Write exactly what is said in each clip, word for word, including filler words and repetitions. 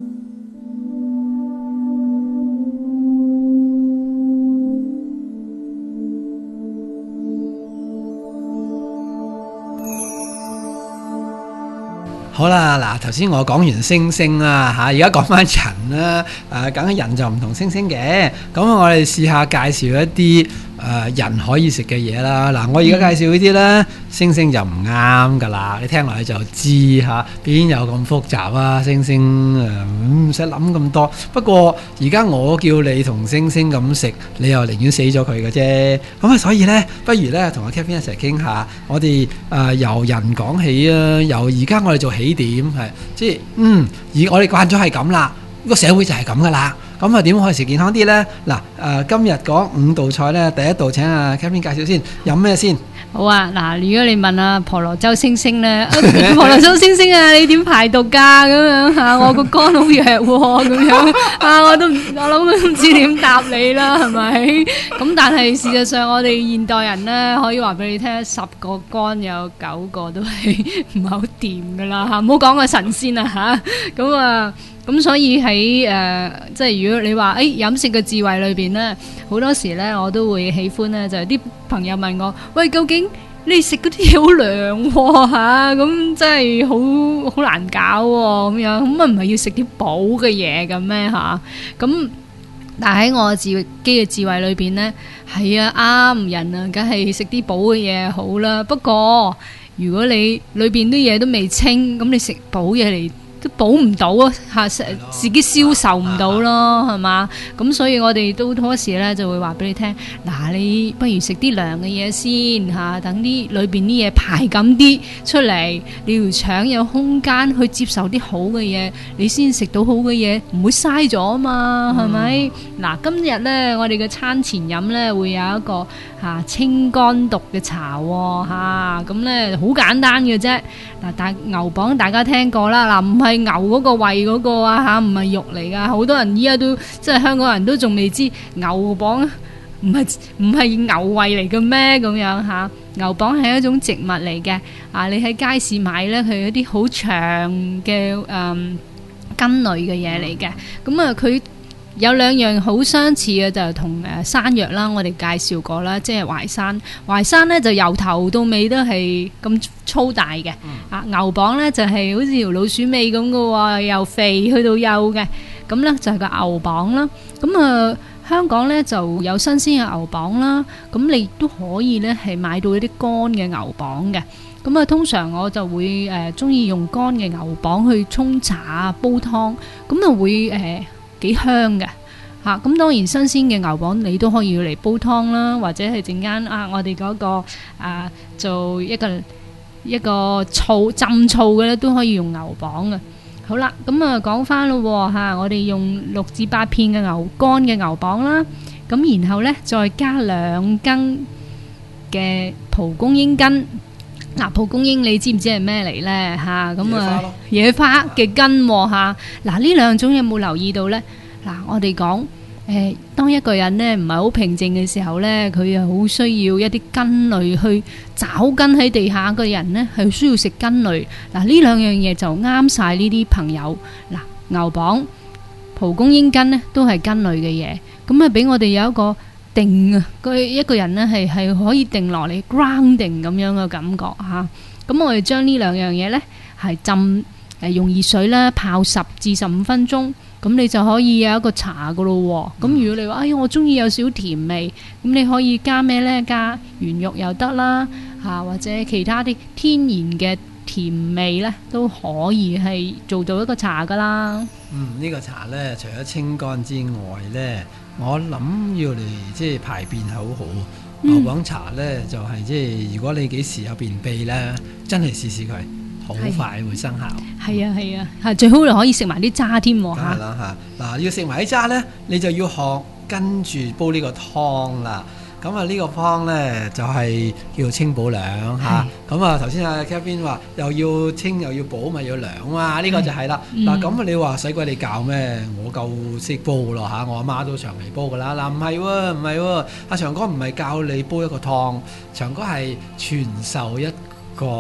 好啦，嗱，頭先我講完星星啦嚇，而家講翻人啦，誒，梗係人就唔同星星嘅，咁我哋試下介紹一啲誒、呃、人可以食嘅嘢啦。嗱，我而家介紹呢啲咧，星星就唔啱噶啦，你聽落去就知嚇，邊有咁複雜啊？星星誒唔使諗咁多。不過而家我叫你同星星咁食，你又寧願死咗佢嘅啫。咁啊，所以咧，不如咧同阿 Kevin 一齊傾下，我哋誒、呃、由人講起啊，由而家我哋做起點係，即係嗯，而我哋慣咗係咁啦，個社會就係咁噶啦。咁啊，點可以食健康啲呢？嗱，誒今日講五道菜呢，第一道請阿 Kevin 介紹先，飲咩先？ 好啊，嗱，如果你問阿婆羅洲星星咧，婆羅洲星星啊，你點排毒㗎？咁樣嚇，我個肝好弱喎，咁樣啊，我都唔，我諗都唔知點答你啦，係咪？咁但係事實上，我哋現代人咧，可以話俾你聽，十個肝有九個都係唔係好掂㗎啦嚇，唔好講個神仙啊嚇，咁啊。咁所以喺誒、呃，即係如果你話誒、哎、飲食嘅智慧裏邊咧，好多時咧我都會喜歡咧，就係、是、啲朋友問我，喂，究竟你食嗰啲嘢好涼喎嚇，咁真係好好難搞喎咁樣，咁啊唔係要食啲補嘅嘢嘅咩嚇？咁但係喺我自己嘅智慧裏邊咧，係啊啱人啊，梗係食啲補嘅嘢好啦。不過如果你裏邊啲嘢都未清，咁你食補嘢嚟，都補唔到啊！嚇，自己消受唔到咯，係嘛？咁所以我哋都好多時咧就會話俾你聽，嗱，你不如食啲涼嘅嘢先嚇，等啲裏邊啲嘢排咁啲出嚟，你條腸有空間去接受啲好嘅嘢，你先食到好嘅嘢，唔會嘥咗啊嘛，係咪？嗱，今日咧我哋嘅餐前飲咧會有一個嚇清肝毒嘅茶喎嚇，咁咧好簡單嘅啫。嗱，但牛蒡大家聽過啦，嗱，唔係牛嗰個胃嗰個啊嚇，唔係肉嚟噶，好多人依家都即係香港人都仲未知牛蒡唔係唔係牛胃嚟嘅咩咁樣嚇？牛蒡係一種植物嚟嘅，啊，你喺街市買咧，佢係一啲好長嘅誒、嗯、根類嘅嘢嚟嘅，咁啊佢。有兩樣好相似嘅，就係同誒山藥啦，我哋介紹過啦，即係淮山。淮山咧就由頭到尾都係咁粗大嘅，啊、嗯、牛蒡咧就係好似條老鼠尾咁嘅喎，由肥去到幼嘅，咁咧就係個牛蒡啦。咁啊、呃、香港咧就有新鮮嘅牛蒡啦，咁你都可以咧係買到一啲乾嘅牛蒡嘅。咁啊通常我就會誒中意用乾嘅牛蒡去沖茶煲湯，咁啊會誒。呃幾香嘅嚇，咁當然新鮮嘅牛蒡你都可以嚟煲湯啦，或者係陣間啊，我哋嗰個啊做一個一個醋浸醋嘅咧，都可以用牛蒡嘅。好啦，咁啊講翻咯嚇，我哋用六至八片嘅牛乾嘅牛蒡啦，咁然後咧再加兩羹嘅蒲公英根。嗱，蒲公英你知唔知係咩嚟咧嚇？咁啊野花嘅根嚇。嗱，呢兩種有冇留意到咧？嗱，我哋講誒，當一個人咧唔係好平靜嘅時候咧，佢又好需要一啲根類去找根喺地下嘅人咧，係需要食根類。嗱，呢兩樣嘢就啱晒呢啲朋友。嗱，牛蒡、蒲公英根咧都係根類嘅嘢，咁啊俾我哋有一個定啊，佢一個人咧係係可以定落嚟 grounding 咁樣嘅感覺嚇。咁我哋將呢兩樣嘢咧係浸誒用熱水啦泡十至十五分鐘，咁你就可以有一個茶噶咯。咁、嗯、如果你話哎呀我中意有少甜味，咁你可以加咩咧？加圓肉又得啦嚇，或者其他啲天然嘅甜味咧都可以係做到一個茶噶啦。 嗯，呢、這個茶咧除咗清肝之外咧，我諗要嚟即係排便係好好。牛蒡茶咧就係、是、即係如果你幾時有便秘咧，真係試試佢，好快會生效。係啊係啊，係最好你可以食埋啲渣添喎嚇。係啦嚇，嗱要食埋啲渣咧，你就要學跟住煲呢個湯啦。咁啊呢個湯咧就係、是、叫做清補涼嚇。咁啊頭先阿 Kevin 話又要清又要補咪要涼啊，呢、這個就係啦。嗱咁、嗯、你話使鬼你教咩？我夠識煲咯嚇，我阿媽都長期煲噶啦。嗱唔係喎唔係喎，阿長哥唔係教你煲一個湯，長哥係傳授一個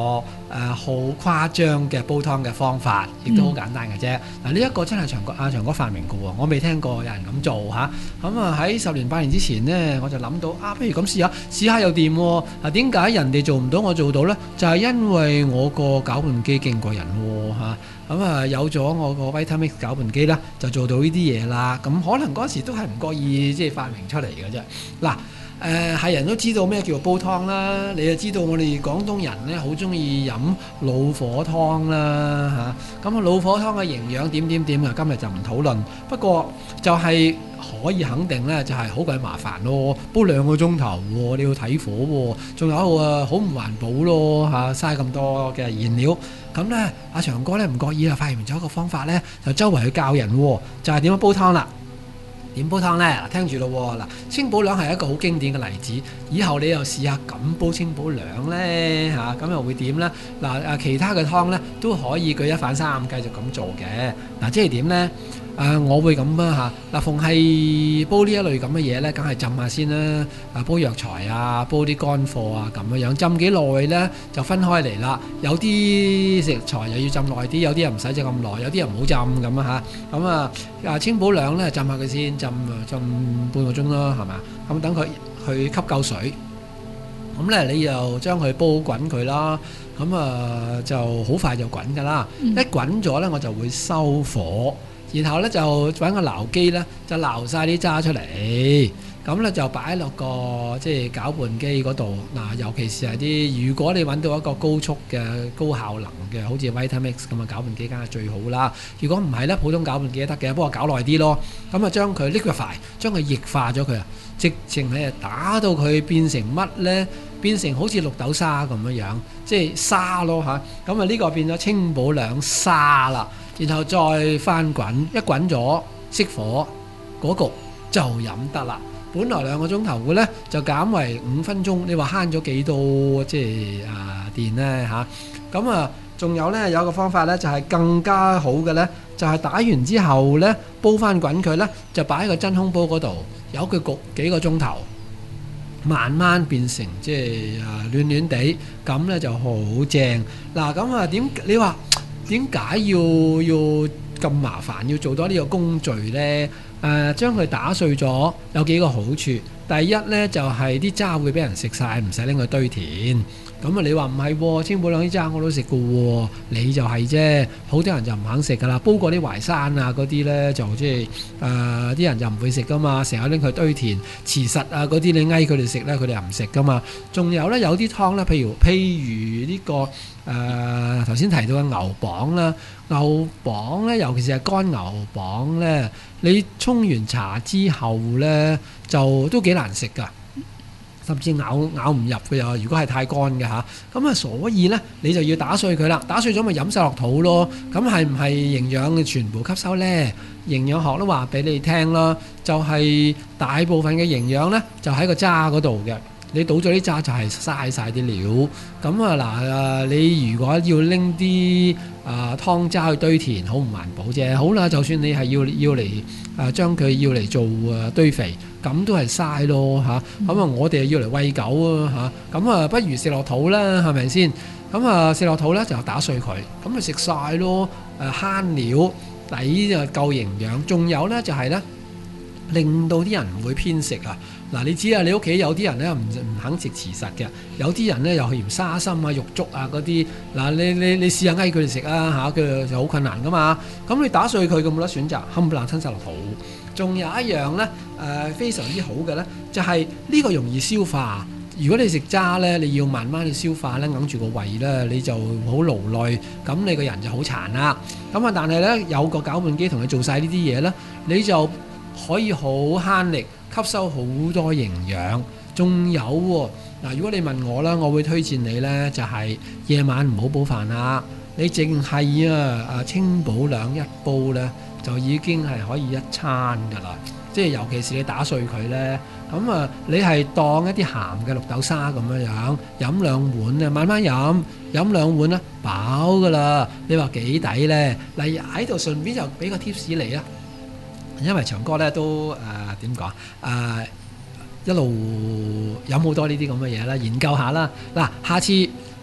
好誇張嘅煲湯嘅方法，亦都好簡單嘅啫。嗱呢一個真係長哥阿長哥發明嘅喎，我未聽過有人咁做嚇。咁啊喺十年八年之前呢，我就諗到啊，不如咁試下，試下又掂喎。嗱點解人哋做唔到我做到呢？就係、是、因為我個攪拌機勁過人喎嚇。咁啊有咗我個 Vitamix 攪拌機啦，就做到呢啲嘢啦。咁可能嗰時都係唔覺意即係發明出嚟嘅啫。嗱。誒係、呃、人都知道咩叫做煲湯啦，你就知道我哋廣東人咧好中意飲老火湯啦嚇。咁啊老火湯嘅營養點點點啊，今日就唔討論。不過就係可以肯定咧，就係好鬼麻煩咯，煲兩個鐘頭喎，你要睇火喎，仲有啊好唔環保咯嚇，嘥咁多嘅燃料。咁咧阿長哥咧唔覺意啊發現咗一個方法咧，就周圍去教人喎，就係點樣煲湯啦。點煲湯呢？嗱，聽住咯喎！嗱，清補涼係一個好經典嘅例子。以後你又試下咁煲清補涼呢？嚇、啊，咁又會點呢？嗱啊，其他嘅湯呢都可以舉一反三繼續咁做嘅。嗱、啊，即係點呢？啊，我會咁啊嚇。嗱，逢係煲呢一類咁嘅嘢呢，梗係浸下先啦。啊，煲藥材啊，煲啲乾貨啊，咁樣樣浸幾耐呢？就分開嚟啦。有啲食材又要浸耐啲，有啲人唔使浸咁耐，有啲人唔好浸咁啊嚇。咁啊啊清補涼呢，浸下佢先，浸浸半個鐘啦，係嘛？咁等佢去吸夠水。咁咧你又將佢煲滾佢啦。咁啊就好快就滾㗎啦。嗯、一滾咗呢，我就會收火。然後咧就揾個撈機咧，就撈晒啲渣出嚟，咁咧就擺落個即係攪拌機嗰度。嗱，尤其是係啲如果你揾到一個高速嘅高效能嘅，好似 Vitamix 咁嘅攪拌機，梗係最好啦。如果唔係咧，普通攪拌機都得嘅，不過攪耐啲咯。咁啊，將佢 liquefy，將佢液化咗佢啊，直情係打到佢變成乜咧？變成好似綠豆沙咁樣樣，即係沙咯嚇。咁啊，呢個變咗清補涼沙啦。然後再翻滾，一滾咗熄火，嗰焗就飲得啦。本來兩個鐘頭嘅呢，就減為五分鐘。你話慳咗幾多即係啊電呢嚇？咁啊，仲有呢，有個方法呢，就係更加好嘅呢，就係打完之後呢，煲翻滾佢呢，就擺喺個真空煲嗰度，由佢焗幾個鐘頭，慢慢變成即係啊暖暖地，咁呢就好正。嗱咁啊點你話？點解要要咁麻煩？要做多呢個工序呢？誒、呃，將佢打碎咗有幾個好處。第一呢，就係、是、啲渣會俾人食晒，唔使拎去堆填。咁啊，你話唔係喎？清補涼啲渣我都食過喎，你就係啫。好多人就唔肯食噶啦。煲過啲淮山啊嗰啲呢，就即係誒啲人就唔會食噶嘛。成日拎去堆填、磁實啊嗰啲，你嗌佢哋食呢，佢哋又唔食噶嘛。仲有呢，有啲湯呢，譬如譬如呢、這個。誒頭先提到嘅牛蒡啦，牛蒡咧，尤其是係乾牛蒡咧，你沖完茶之後咧，就都幾難食噶，甚至咬咬唔入嘅又。如果係太乾嘅嚇，咁啊，所以咧你就要打碎佢啦，打碎咗咪飲晒落肚咯。咁係唔係營養全部吸收咧？營養學都話俾你聽啦，就係、是、大部分嘅營養咧，就喺個渣嗰度嘅。你倒咗啲渣就係嘥晒啲料，咁啊嗱啊，你如果要拎啲啊湯渣去堆填，好唔環保啫。好啦，就算你係要要嚟啊將佢要嚟做啊堆肥，咁都係嘥咯嚇。咁啊，我哋要嚟餵狗啊嚇，咁啊不如食落肚啦，係咪先？咁啊食落肚咧就打碎佢，咁咪食晒咯。誒慳料，抵就夠營養，仲有咧就係咧令到啲人唔會偏食啊。嗱，你知啊，你屋企有啲人咧唔唔肯食磁實嘅，有啲人咧又嫌沙參啊、肉粥啊嗰啲。嗱，你你你試下嗌佢哋食啊嚇，佢就好困難噶嘛。咁你打碎佢，咁冇得選擇，冚唪唥吞晒落肚。仲有一樣咧，誒、呃、非常之好嘅咧，就係、是、呢個容易消化。如果你食渣咧，你要慢慢去消化咧，揞住個胃咧，你就好勞累，咁你個人就好殘啦。咁啊，但係咧有個攪拌機同你做晒呢啲嘢咧，你就可以好慳力。吸收好多營養，仲有喎嗱。如果你問我啦，我會推薦你呢，就係、是、夜晚唔好煲飯啦，你淨係啊啊清補涼一煲呢，就已經係可以一餐噶啦。即係尤其是你打碎佢呢，咁啊你係當一啲鹹嘅綠豆沙咁樣樣飲兩碗啊，慢慢飲飲兩碗啦，飽噶啦。你話幾抵呢？嗱，喺度順便就俾個 tips 你啊。因為長哥咧都誒點講誒一路飲好多呢啲咁嘅嘢啦，研究下啦。嗱，下次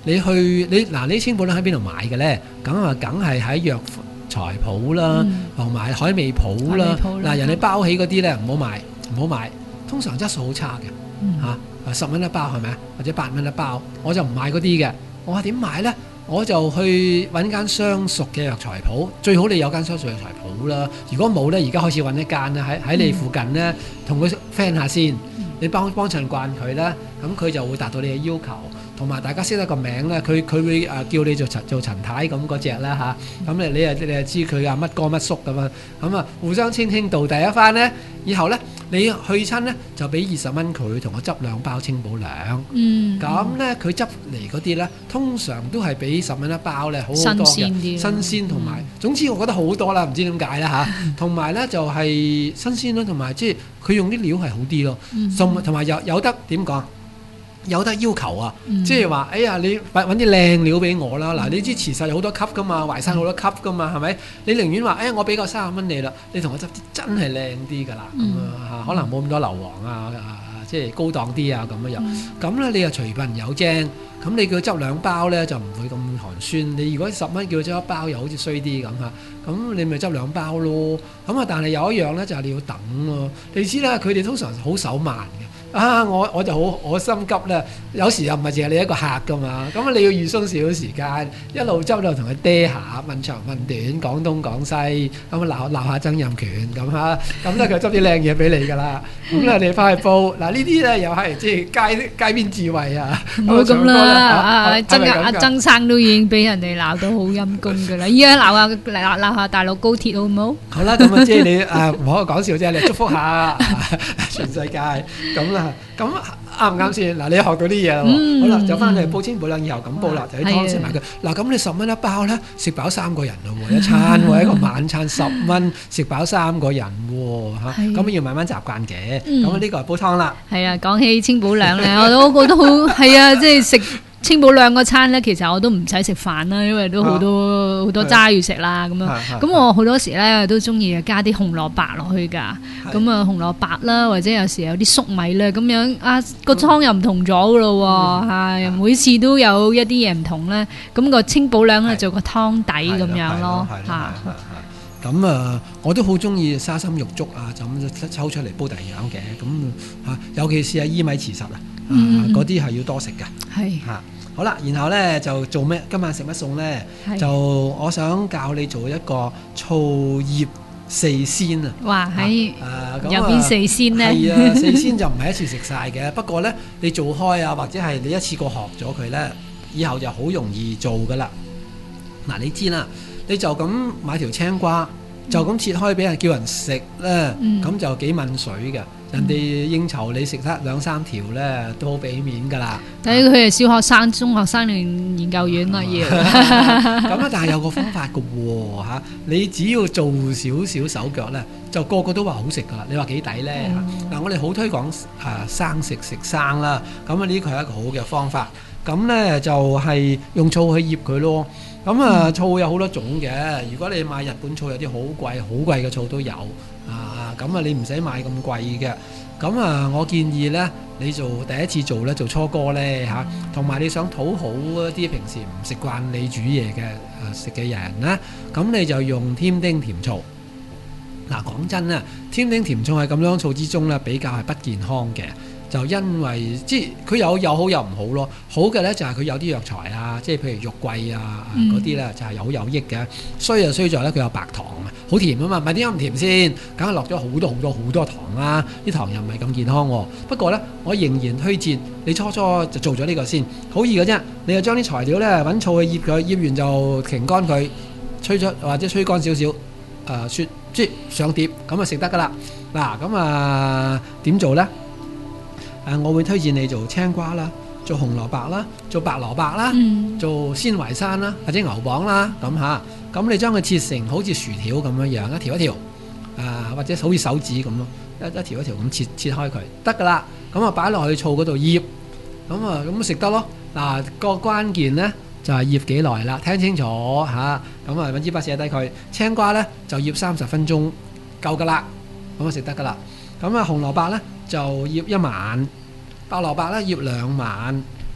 你去你嗱，呢啲清補涼喺邊度買嘅咧？咁啊，梗係喺藥材鋪啦，同埋海味鋪啦。嗱，人哋包起嗰啲咧，唔好買，唔好買。通常質素好差嘅嚇，十蚊一包係咪啊？或者八蚊一包，我就唔買嗰啲嘅。我話點買咧？我就去揾間相熟嘅藥材鋪，最好你有間相熟藥材鋪啦。如果冇咧，而家開始揾一間啦，喺喺你附近咧，同佢 friend 下先，你幫幫襯慣佢啦，咁佢就會達到你嘅要求。同埋大家識得個名咧，佢佢會誒叫你做陳做陳太咁嗰隻啦嚇，咁你你誒你誒知佢啊乜哥乜叔咁啊，咁啊互相稱兄道弟一番咧，以後咧你去親咧就俾二十蚊佢，同我執兩包清補涼。嗯，咁咧佢執嚟嗰啲咧，通常都係俾十蚊一包咧，好好多嘅，新鮮啲，新鮮同埋，總之我覺得好多啦，唔知點解啦嚇。同埋咧就係新鮮啦，同埋即係佢用啲料係好啲咯，同同埋有有得點講？有得要求啊，嗯、即係話，哎呀，你揾啲靚料俾我啦。嗱、嗯，你知慈實有好多級噶嘛，淮山好多級噶嘛，係咪？你寧願話，哎，我俾個三十蚊你啦，你同我執啲真係靚啲噶啦，咁啊嚇，可能冇咁多硫磺啊，啊即係高檔啲啊咁樣樣。咁咧、嗯、你又隨份有精，咁你叫佢執兩包咧就唔會咁寒酸。你如果十蚊叫佢執一包，又好似衰啲咁嚇，咁你咪執兩包咯。咁啊，但係有一樣咧就係、是、你要等咯。你知啦，佢哋通常好手慢嘅。啊！我我就好我心急啦，有時又唔係淨係你一個客噶嘛，咁你要預鬆少少時間，一路執就同佢嗲下問長問短，講東講西，咁鬧鬧下曾蔭權咁嚇，咁咧佢執啲靚嘢俾你噶啦，咁咧你翻去煲嗱呢啲咧又係即係街街邊智慧啊！ 冇咁啦，阿曾阿曾生都已經俾人哋鬧到好陰公噶啦，依家鬧下鬧鬧下大陸高鐵好唔好？ 好啦，咁啊即係你啊唔可以講笑啫，你祝福下全世界咁。咁啱唔啱先？嗱，你學到啲嘢喎，好啦，就翻嚟煲清補涼，以後咁煲啦，就啲湯食埋佢。嗱，咁你十蚊一包咧，食飽三個人咯喎，一餐喎，一個晚餐十蚊食飽三個人喎，嚇，咁要慢慢習慣嘅。咁啊，呢個係煲湯啦。係啊， 講起清補涼咧，我都覺得好係啊，即係食清補涼嗰餐咧，其實我都唔使食飯啦，因為都好多好多齋要食啦，咁樣。咁我好多時咧都中意加啲紅蘿蔔落去㗎。咁啊紅蘿蔔啦，或者有時有啲粟米咧，咁樣啊個湯又唔同咗㗎咯喎，係每次都有一啲嘢唔同咧。咁個清補涼咧做個湯底咁樣咯，嚇。 咁啊，我都好中意沙參玉竹啊，就咁抽出嚟煲第二樣嘅。咁嚇，尤其是係薏米糍實啊，嗰啲係要多食㗎。係嚇。好啦，然後咧就做咩？今晚食乜餸咧？就我想教你做一個醋葉四鮮啊！ 哇，喺有邊四鮮咧？ 係啊，四鮮就唔係一次食晒嘅。不過咧，你做開啊，或者係你一次過學咗佢咧，以後就好容易做噶啦。嗱，你知啦，你就咁買條青瓜，就咁切開俾人叫人食咧，咁就幾抿水嘅。人哋應酬你食得兩三條咧，都好俾面噶啦。 睇佢係小學生、中學生定研究院啦，要咁啊！但係有個方法嘅喎嚇，你只要做少少手腳咧，就個個都話好食噶啦。你話幾抵咧？嗱、嗯，我哋好推廣啊生食食生啦。咁啊，呢個係一個好嘅方法。咁咧就係、是、用醋去醃佢咯。咁啊，嗯、醋有好多種嘅。如果你買日本醋，有啲好貴、好貴嘅醋都有啊。咁啊，你唔使買咁貴嘅。咁啊，我建議咧，你做第一次做咧，做初哥咧嚇，同埋你想討好一啲平時唔食慣你煮嘢嘅誒食嘅人咧，咁你就用添丁甜醋。嗱，講真啊，添丁甜醋係咁樣醋之中咧，比較係不健康嘅。就因為即係佢有有好有唔好咯，好嘅咧就係佢有啲藥材啊，即係譬如肉桂啊嗰啲咧就係有有益嘅。衰就衰在咧佢有白糖啊，好甜啊嘛，咪點解唔甜先？梗係落咗好多好多好多糖啦，啲糖又唔係咁健康喎。不過咧，我仍然推薦你初初就做咗呢個先，好易嘅啫。你就將啲材料咧揾醋去醃佢，醃完就擎乾佢，吹出或者吹乾少少，誒雪即係上碟咁啊食得噶啦。嗱咁啊點做咧？誒，我會推薦你做青瓜啦，做紅蘿蔔啦，做白蘿蔔啦，嗯、做鮮淮山啦，或者牛蒡啦，咁嚇。咁你將佢切成好似薯條咁樣樣，一條一條，啊或者好似手指咁咯，一一條一條咁切切開佢，得噶啦。咁啊擺落去醋嗰度醃，咁啊咁食得咯。嗱、個關鍵咧就係醃幾耐啦，聽清楚嚇。咁啊揾支筆寫低佢。青瓜咧就醃三十分鐘夠噶啦，咁啊食得噶啦。咁啊紅蘿蔔咧就醃一晚。白蘿蔔咧醃兩晚，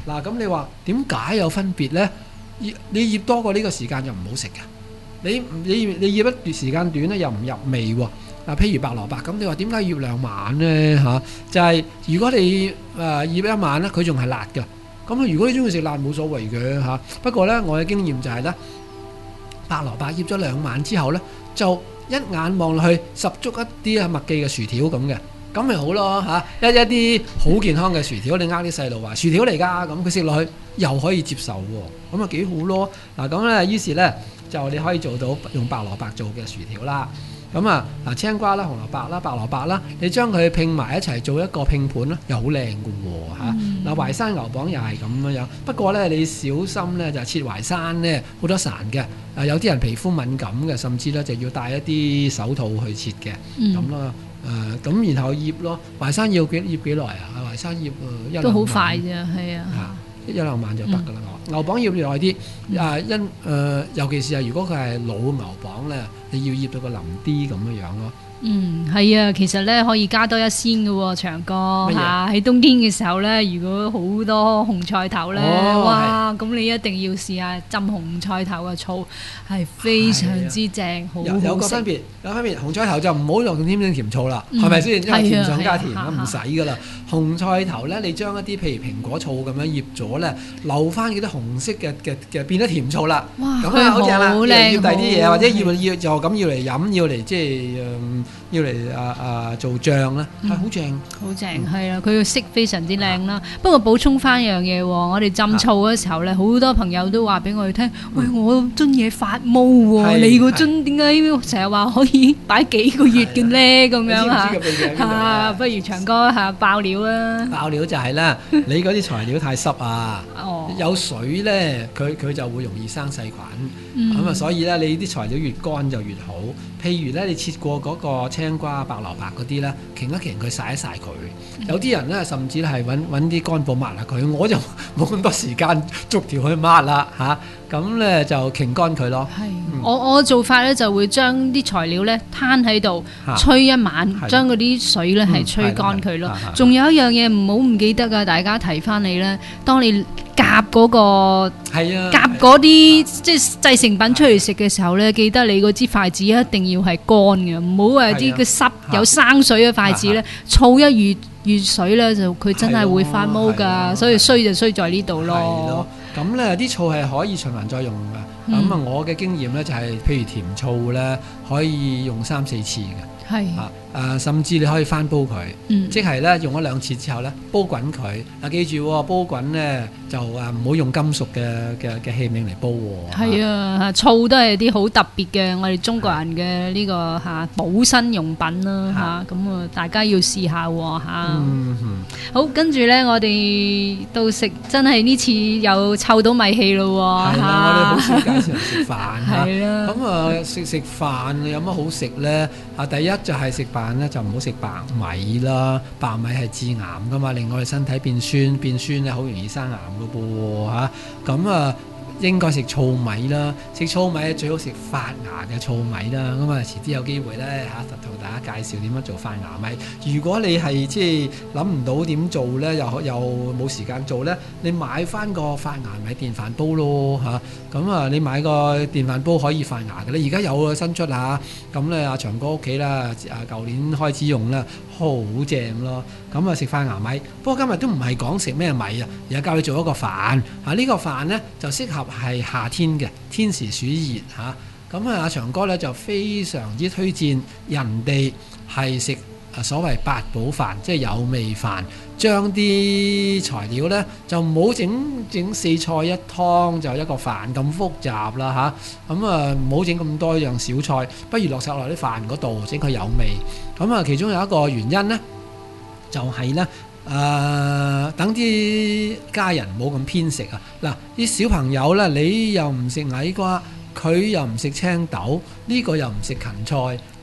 嗱，咁你話點解有分別呢？醃你醃多過呢個時間就唔好食嘅。你你你醃一段時間短咧又唔入味喎。嗱，譬如白蘿蔔咁，你話點解醃兩晚呢？嚇、啊？就係、是、如果你誒、呃、醃一晚咧，佢仲係辣嘅。咁如果你中意食辣冇所謂嘅嚇。不過呢，我嘅經驗就係、是、呢，白蘿蔔醃咗兩晚之後呢，就一眼望落去十足一啲啊麥記嘅薯條咁嘅。咁咪好咯嚇，一一啲好健康嘅薯條，你呃啲細路話薯條嚟㗎，咁佢食落去又可以接受喎，咁啊幾好咯。嗱咁咧，於是咧就你可以做到用白蘿蔔做嘅薯條啦。咁啊嗱，青瓜啦、紅蘿蔔啦、白蘿蔔啦，你將佢拼埋一齊做一個拼盤啦，又好靚嘅喎嚇。嗱，淮山牛膀又係咁樣樣，不過咧你小心咧就切淮山咧好多潺嘅，啊有啲人皮膚敏感嘅，甚至咧就要戴一啲手套去切嘅，咁啦。誒咁、呃，然後醃咯，淮山要幾醃幾耐啊？淮山醃誒、呃、一兩晚都好快啫，係啊， 啊一兩晚就得㗎啦。嗯、牛膀醃耐啲，啊因誒、呃，尤其是係如果佢係老牛膀咧，你要醃到個腍啲咁樣樣咯。 嗯，係啊，其實咧可以加多一鮮嘅喎，長哥嚇喺冬天嘅時候咧，如果好多紅菜頭咧，哦、哇，咁你一定要試下浸紅菜頭嘅醋，係非常之正，好好食。有個分別， 有分別，紅菜頭就唔好用添加甜醋啦，係咪先？因為甜上加甜啦，唔使噶啦。紅菜頭咧，你將一啲譬如蘋果醋咁樣醃咗咧，留翻嗰啲紅色嘅嘅嘅變咗甜醋啦。 哇， 咁啊好正啦， 要醃第啲嘢，或者要要就咁要嚟飲，要嚟即係誒。要嚟啊啊做醬啦，係好正， 好正，係啊！佢嘅色非常之靚啦。不過補充翻一樣嘢喎，我哋浸醋嗰時候咧，好多朋友都話俾我哋聽，喂，我樽嘢發毛喎，你個樽點解成日話可以擺幾個月嘅咧？咁樣嚇嚇，不如長哥嚇爆料啦！ 爆料就係啦，你嗰啲材料太濕啊，有水咧，佢佢就會容易生細菌，咁啊，所以咧你啲材料越乾就越好。譬如咧，你切過嗰個青瓜、白蘿蔔嗰啲咧，擎一擎佢曬一曬佢。嗯、有啲人咧，甚至係揾揾啲乾布抹下佢。我就冇咁多時間逐條去抹啦嚇。咁、啊、咧就擎乾佢咯。係、嗯， 我我做法咧就會將啲材料咧攤喺度，吹一晚，將嗰啲水咧係吹乾佢咯。仲有一樣嘢唔好唔記得㗎，大家提翻你咧，當你夾嗰、嗰個係啊，夾嗰啲即係製成品出嚟食嘅時候咧，記得你嗰支筷子一定要係乾嘅，唔好話啲個濕有生水嘅筷子咧，醋一遇遇水咧就佢真係會發毛㗎，所以衰就衰在呢度咯。 咁咧啲醋係可以循環再用㗎。咁啊、嗯，我嘅經驗咧就係、是，譬如甜醋咧可以用三四次嘅。係啊，誒，甚至你可以翻煲佢，嗯、即係咧用咗兩次之後咧煲滾佢。嗱、啊，記住、哦、煲滾咧就誒唔好用金屬嘅嘅嘅器皿嚟煲喎。係啊，醋都係啲好特別嘅，我哋中國人嘅呢、這個嚇補身用品啦嚇，咁啊大家要試下喎嚇。嗯嗯、好，跟住咧我哋到食真係呢次又湊到米氣咯喎。係啦、 啊，我哋好少介紹人食飯嚇。係啦。咁啊食食飯有乜好食咧？啊，第一就係食飯咧就唔好食白米啦，白米係致癌噶嘛，令我哋身體變酸，變酸咧好容易生癌噶噃嚇。咁啊應該食糙米啦，食糙米最好食發芽嘅糙米啦。咁啊遲啲有機會咧嚇，就同大家介紹點樣做發芽米。如果你係即係諗唔到點做咧，又又冇時間做咧，你買翻個發芽米電飯煲咯嚇。咁啊，你買個電飯煲可以發芽嘅咧，而家有啊新出嚇。咁咧阿長哥屋企啦，啊舊年開始用啦，好正咯。咁啊食發芽米，不過今日都唔係講食咩米啊，而係教你做一個飯。啊呢個飯咧就適合係夏天嘅，天時暑熱嚇。咁啊阿長哥咧就非常之推薦人哋係食啊所謂八寶飯，即係有味飯。將啲材料咧就唔好整整四菜一湯就一個飯咁複雜啦嚇，咁啊唔好整咁多樣小菜，不如落晒落啲飯嗰度整佢有味。咁啊其中有一個原因咧，就係咧誒等啲家人冇咁偏食啊。嗱啲小朋友咧，你又唔食矮瓜，佢又唔食青豆，呢、這個又唔食芹菜嚇。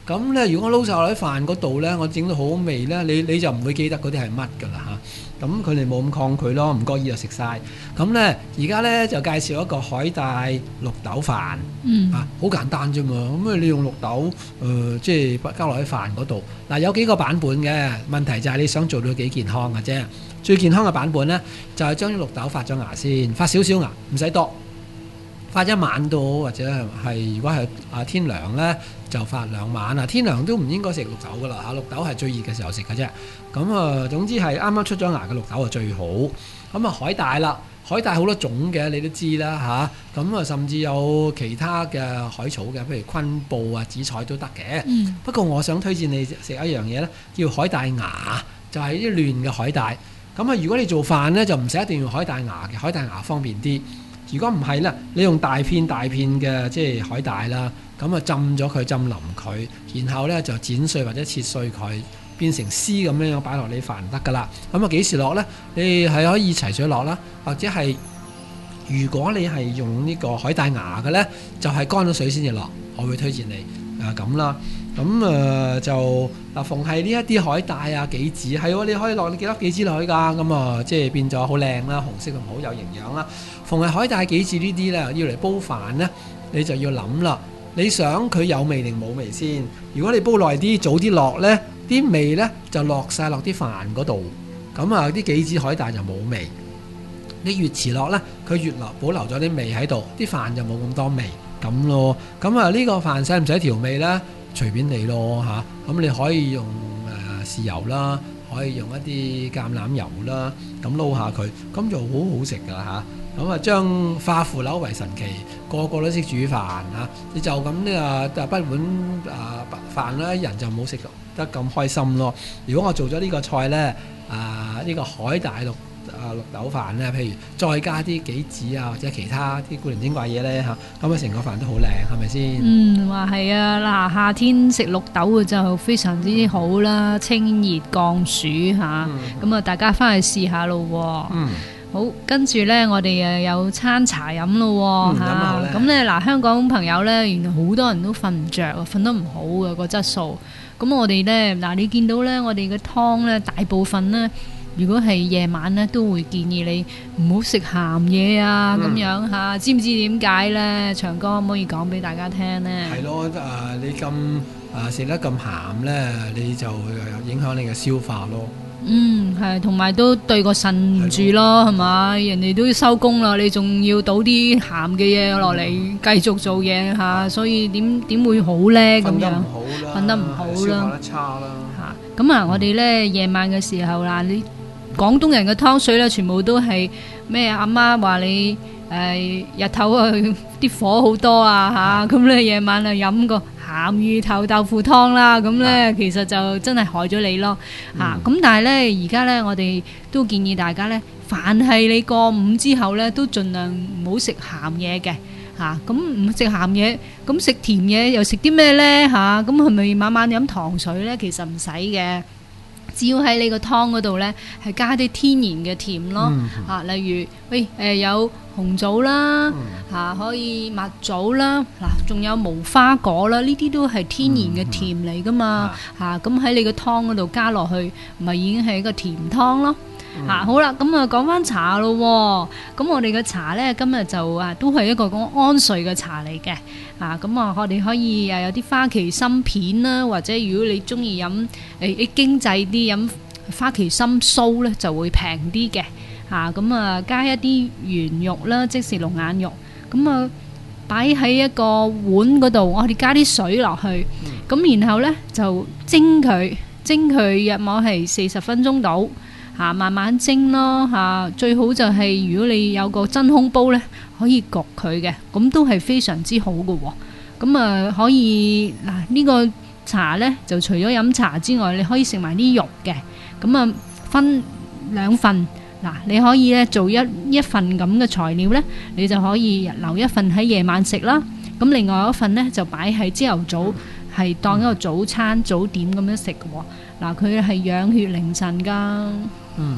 咁咧，如果撈晒落喺飯嗰度咧，我整到好好味咧，你你就唔會記得嗰啲係乜㗎啦嚇。咁佢哋冇咁抗拒咯，唔覺意就食晒。咁咧，而家咧就介紹一個海帶綠豆飯， 嗯啊，好簡單啫嘛。咁啊，你用綠豆，誒、呃，即係加落喺飯嗰度。嗱、啊，有幾個版本嘅，問題就係你想做到幾健康嘅啫。最健康嘅版本咧，就係將啲綠豆發咗芽先，發少少芽，唔使多。發一晚到，或者係如果係啊天涼咧，就發兩晚啊。天涼都唔應該食綠豆噶啦嚇，綠豆係最熱嘅時候食嘅啫。咁啊，總之係啱啱出咗芽嘅綠豆啊最好。咁啊，海帶啦，海帶好多種嘅，你都知啦嚇。咁啊，甚至有其他嘅海草嘅，譬如昆布啊、紫菜都得嘅。 嗯、 不過我想推薦你食一樣嘢咧，叫海帶芽，就係啲嫩嘅海帶。咁啊，如果你做飯咧，就唔使一定要海帶芽嘅，海帶芽方便啲。如果唔係咧，你用大片大片嘅即係海帶啦，咁啊浸咗佢，浸腍佢，然後咧就剪碎或者切碎佢，變成絲咁樣樣擺落你飯得噶啦。咁啊幾時落咧？你係可以齊水落啦，或者係如果你係用呢個海帶芽嘅咧，就係乾咗水先至落。我會推薦你啊咁啦。咁誒、呃、就嗱，逢係呢一啲海帶啊、杞子，係喎，你可以落幾粒杞子落去㗎，咁啊即係變咗好靚啦，紅色同好有營養啦。逢係海帶、杞子呢啲咧，要嚟煲飯咧，你就要諗啦。你想佢有味定冇味先？如果你煲耐啲、早啲落咧，啲味咧就落晒落啲飯嗰度，咁啊啲杞子、海帶就冇味。你越遲落咧，佢越留保留咗啲味喺度，啲飯就冇咁多味咁咯。咁啊呢個飯使唔使調味咧？隨便你咯嚇，咁、啊、你可以用誒、呃、豉油啦，可以用一啲橄欖油啦，咁撈下佢，咁就好好食噶嚇。咁啊將化腐朽為神奇，個個都識煮飯嚇、啊，你就咁呢啊不碗啊飯啦，人就冇食得咁開心咯。如果我做咗呢個菜呢，啊呢、呢個海帶綠啊綠豆飯呢，譬如再加啲杞子啊或者其他啲古靈精怪嘢呢，嚇，咁啊成個飯都好靚，係咪先？ 嗯，話係啊，嗱夏天食綠豆嘅就非常之好啦，清熱降暑嚇，咁啊大家翻去試下咯喎。 嗯。 好，跟住呢，我哋誒有餐茶飲咯喎嚇，咁呢嗱香港朋友呢，原來好多人都瞓唔着，瞓得唔好嘅個質素。咁我哋呢，嗱你見到呢，我哋嘅湯呢，大部分呢，如果係夜晚呢，都會建議你唔好食鹹嘢啊咁、嗯、樣嚇，知唔知點解呢？長哥可唔可以講俾大家聽呢？ 係咯，誒、呃、你咁誒食得咁鹹呢，你就影響你嘅消化咯。 嗯，係，同埋都對個腎唔住咯，係嘛？人哋都要收工啦，你仲要倒啲鹹嘅嘢落嚟繼續做嘢嚇，所以點點會好咧？咁樣瞓得唔好啦，消化得差啦嚇。咁啊，我哋咧夜晚嘅時候啦，你廣東人嘅湯水咧，全部都係咩？阿媽話你誒日頭啊啲火好多啊嚇，咁咧夜晚啊飲個鹹魚頭豆腐湯啦，咁咧其實就真係害咗你咯嚇。咁、嗯、但係咧而家咧，我哋都建議大家咧，凡係你過午之後咧，都盡量唔好食鹹嘢嘅嚇。咁唔食鹹嘢，咁食甜嘢又食啲咩咧嚇？咁係咪晚晚飲糖水咧？其實唔使嘅。只要喺你個湯嗰度呢，係加啲天然嘅甜咯，嚇、嗯，例如喂誒、呃、有紅棗啦，嚇、嗯啊、可以蜜棗啦，嗱仲有無花果啦，呢啲都係天然嘅甜嚟噶嘛，嚇咁喺你個湯嗰度加落去，咪已經係一個甜湯咯。嚇、嗯啊、好啦，咁啊講翻茶咯，咁我哋嘅茶呢，今日就啊都係一個講安睡嘅茶嚟嘅，啊咁啊我哋可以誒有啲花旗參片啦，或者如果你中意飲誒啲經濟啲飲花旗參酥呢，就會平啲嘅，嚇咁啊加一啲圓肉啦，即是龍眼肉，咁啊擺喺一個碗嗰度，我哋加啲水落去，咁、嗯、然後呢，就蒸佢，蒸佢約莫係四十分鐘到。嚇，慢慢蒸咯嚇，最好就係如果你有個真空煲呢，可以焗佢嘅，咁都係非常之好嘅喎。咁啊可以嗱呢、呢個茶呢，就除咗飲茶之外，你可以食埋啲肉嘅。咁啊分兩份嗱，你可以呢做一一份咁嘅材料呢，你就可以留一份喺夜晚食啦。咁另外一份呢，就擺喺朝頭早，係當一個早餐早點咁樣食嘅喎。嗱，佢係養血寧腎㗎。 嗯，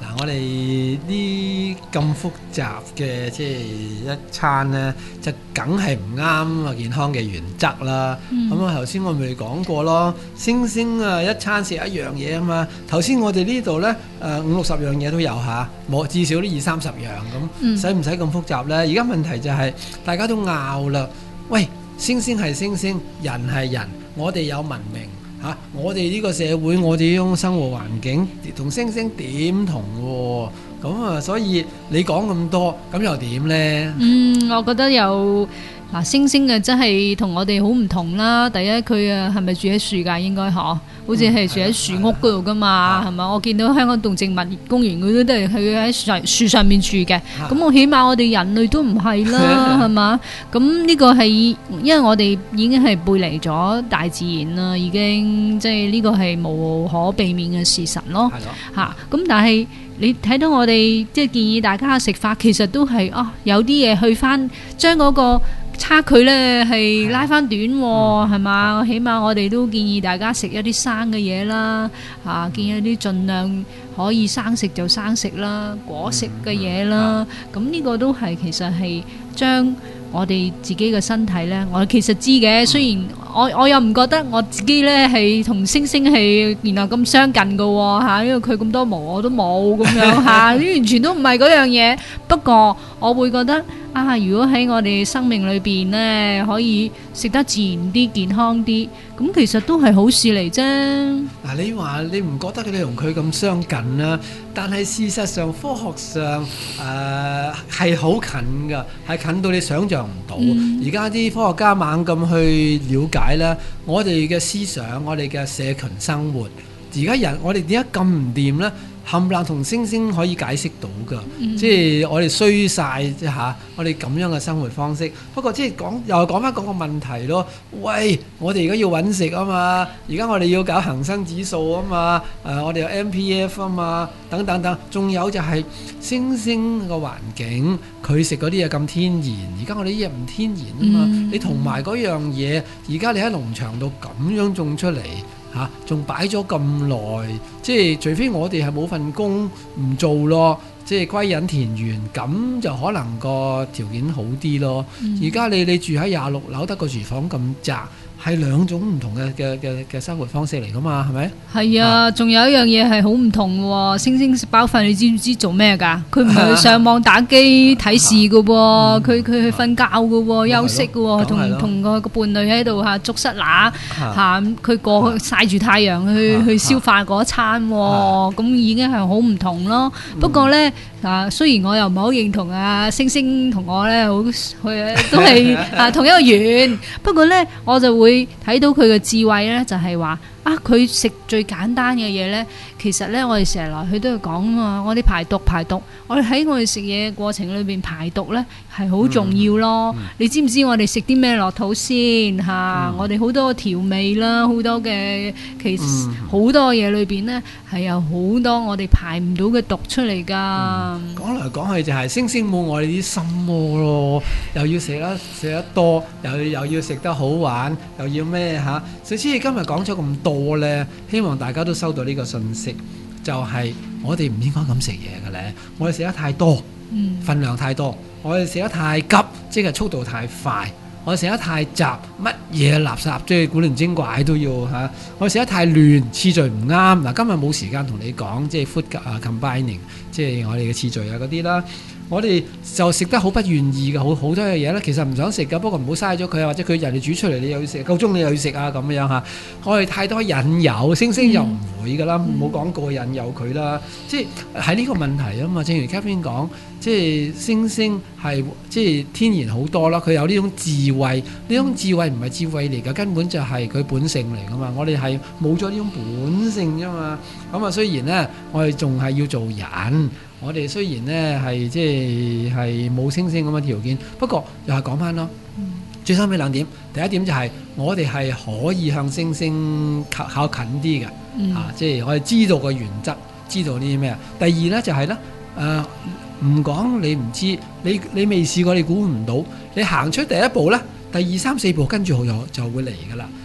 嗱，我哋呢咁複雜嘅即係一餐呢，就梗係唔啱啊健康嘅原則啦。咁啊頭先我咪講過咯，星星啊一餐食一樣嘢啊嘛。頭先我哋呢度呢，誒五六十樣嘢都有嚇，冇至少都二三十樣咁，使唔使咁複雜呢？而家問題就係、是、大家都拗啦，喂，星星係星星，人係人，我哋有文明。啊、我哋呢個社會，我哋呢種生活環境同星星點同喎？咁啊，所以你講咁多，咁又點呢？ 嗯，我覺得有嗱，星星啊，真係同我哋好唔同啦。第一，佢啊係咪住喺樹㗎？應該嗬，好似係住喺樹屋嗰度噶嘛，係咪？我見到香港動植物公園嗰啲都係佢喺樹樹上面住嘅。咁我起碼我哋人類都唔係啦，係嘛？咁呢個係因為我哋已經係背離咗大自然啦，已經即係呢個係無可避免嘅事實咯。嚇，咁但係你睇到我哋即係建議大家食法，其實都係啊有啲嘢去翻將嗰個差距咧係拉翻短，係嘛？嗯、起碼我哋都建議大家食一啲生嘅嘢啦，啊，建議一啲盡量可以生食就生食啦，果食嘅嘢啦。咁呢、嗯嗯、個都係其實係將我哋自己嘅身體咧，我其實知嘅。雖然我我又唔覺得我自己咧係同星星係原來咁相近嘅喎嚇，因為佢咁多毛我都冇咁樣嚇，完全都唔係嗰樣嘢。不過我會覺得啊，如果喺我哋生命裏邊咧，可以食得自然啲、健康啲，咁其實都係好事嚟啫。 嗱，你話你唔覺得佢哋同佢咁相近啦？但係事實上，科學上誒係好近㗎，係近到你想象唔到。而家啲科學家猛咁去了解咧，我哋嘅思想、我哋嘅社群生活，而家人我哋點解咁唔掂咧？冚唪唥同星星可以解釋到㗎，嗯、即係我哋衰晒即嚇，我哋咁樣嘅生活方式。不過即係講又講翻嗰個問題咯。喂，我哋而家要揾食啊嘛，而家我哋要搞恒生指數啊嘛，誒、呃、我哋有 M P F 啊嘛，等等等。仲有就係星星個環境，佢食嗰啲嘢咁天然，而家我哋啲嘢唔天然啊嘛。嗯、你同埋嗰樣嘢，而家你喺農場度咁樣種出嚟。嚇，仲擺咗咁耐，即係除非我哋係冇份工唔做咯，即係歸隱田園，咁就可能個條件好啲咯。而家、嗯、你你住喺廿六樓，得個廚房咁窄。係兩種唔同嘅嘅嘅嘅生活方式嚟噶嘛，係咪？係啊，仲有一樣嘢係好唔同喎。星星食飽飯，你知唔知做咩㗎？佢唔係去上網打機睇視㗎喎，佢佢去瞓覺㗎喎，休息㗎喎，同同個個伴侶喺度嚇捉虱乸嚇，佢過曬住太陽去去消化嗰餐喎，咁已經係好唔同咯。不過咧啊，雖然我又唔係好認同啊，星星同我咧好佢都係啊同一個源，不過咧我就會睇到佢嘅智慧咧，就係話啊，佢食最簡單嘅嘢咧，其實咧我哋成日來去都要講啊嘛，我哋排毒排毒，我哋喺我哋食嘢嘅過程裏邊排毒咧係好重要咯。嗯嗯、你知唔知我哋食啲咩落肚先嚇？啊嗯、我哋好多調味啦，好多嘅其實好多嘢裏邊咧係有好多我哋排唔到嘅毒出嚟㗎。 講嚟講去就係星星冇我哋啲心魔咯，又要食得食得多，又又要食得好玩，又要咩嚇？所以今日講咗咁多呢，希望大家都收到呢個信息，就係、是、我哋唔應該咁食嘢嘅咧。我哋食得太多，嗯、分量太多；我哋食得太急，即係速度太快；我哋食得太雜，乜嘢垃圾即係古靈精怪都要嚇、啊。我哋食得太亂，次序唔啱。嗱，今日冇時間同你講，即係 food 啊 combining，即係我哋嘅次序啊嗰啲啦。我哋就食得好不願意嘅，好好多嘅嘢咧，其實唔想食噶，不過唔好嘥咗佢啊，或者佢人哋煮出嚟你又要食，夠鐘你又要食啊咁樣嚇。我哋太多引誘，星星又唔會噶啦，冇講過引誘佢啦。即係喺呢個問題啊嘛，正如 Catherine 講，即係星星係即係天然好多啦，佢有呢種智慧，呢種智慧唔係智慧嚟㗎，根本就係佢本性嚟㗎嘛。我哋係冇咗呢種本性啫嘛。咁啊，雖然咧，我哋仲係要做人。我哋雖然呢係即係係冇星星咁嘅條件，不過又係講翻咯。嗯、最收尾兩點，第一點就係我哋係可以向星星靠靠近啲嘅，嗯、啊，即係我哋知道個原則，知道啲咩啊。第二呢就係、是、咧，誒唔講你唔知，你你未試過，你估唔到，你行出第一步呢，第二三四步跟住就就會嚟㗎啦。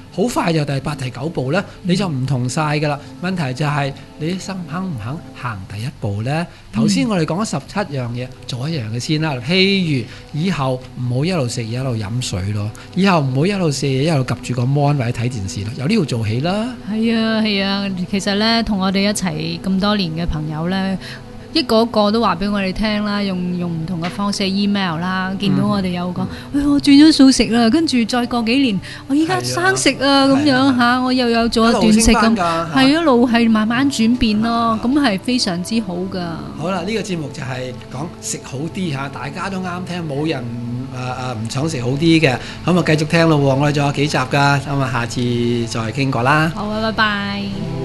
好快就第八、第九步呢，你就唔同晒噶啦。問題就係你心肯唔肯行第一步呢？頭先我哋講咗十七樣嘢，做一樣嘅先啦。譬如以後唔好一路食嘢一路飲水咯，以後唔好一路食嘢一路及住個 mon 或者睇電視咯，由呢度做起啦。 係啊係啊，其實呢，同我哋一齊咁多年嘅朋友呢，一個一個都話俾我哋聽啦，用用唔同嘅方式 email 啦，見到我哋有講，哎我轉咗素食啦，跟住再過幾年，我依家生食啊咁樣嚇，我又有做咗斷食咁，係一路係慢慢轉變咯，咁係非常之好噶。 好啦，呢個節目就係講食好啲嚇，大家都啱聽，冇人誒誒唔想食好啲嘅，咁啊繼續聽咯喎，我哋仲有幾集㗎，咁啊下次再傾過啦。 好啊，拜拜。